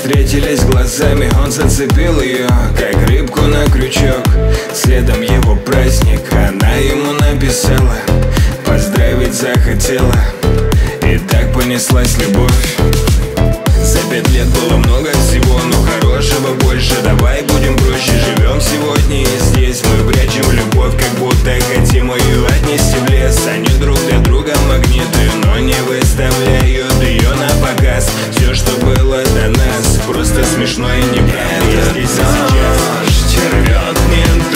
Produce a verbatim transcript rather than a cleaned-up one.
встретились глазами, он зацепил ее, как рыбку на крючок. Следом его праздник, она ему написала, поздравить захотела, и так понеслась любовь. За пять лет было много всего, но хорошего больше. Давай будем проще, живем сегодня и здесь. Мы прячем любовь, как будто хотим ее отнести в лес. Они друг для друга магниты, но не выставляют ее на показ. Все, что было до нас, просто смешно и неправда. Этот дождь рвет мне